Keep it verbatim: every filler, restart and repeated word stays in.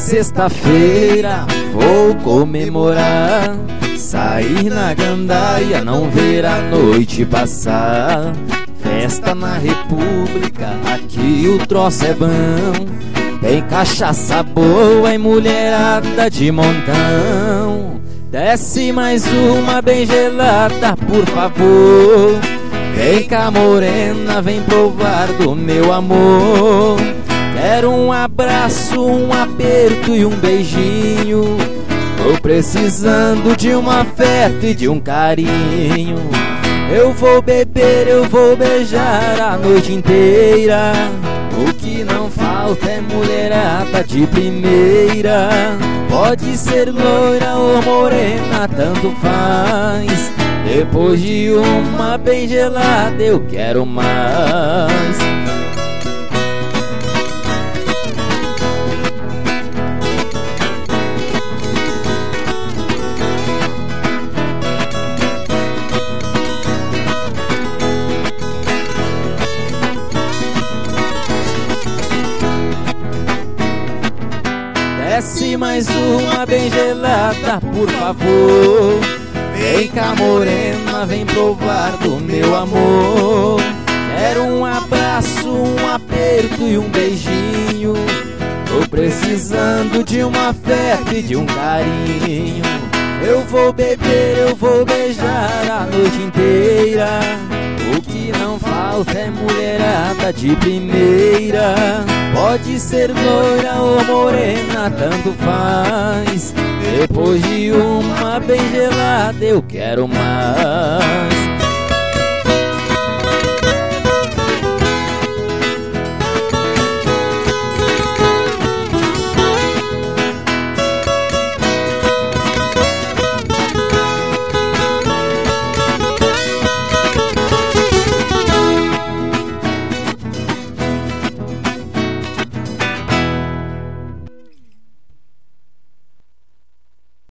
sexta-feira vou comemorar, sair na gandaia, não ver a noite passar. Festa na República, aqui o troço é bom, tem cachaça boa e mulherada de montão. Desce mais uma bem gelada, por favor. Vem cá morena, vem provar do meu amor. Quero um abraço, um aperto e um beijinho. Tô precisando de um afeto e de um carinho. Eu vou beber, eu vou beijar a noite inteira. O que não falta é mulherada de primeira. Pode ser loira ou morena, tanto faz. Depois de uma bem gelada eu quero mais. Desce mais uma bem gelada, por favor. Vem cá morena, vem provar do meu amor. Quero um abraço, um aperto e um beijinho. Tô precisando de um afeto e de um carinho. Eu vou beber, eu vou beijar a noite inteira. O que não falta é mulherada de primeira. Pode ser loira ou morena, tanto faz. Depois de uma bem gelada eu quero mais.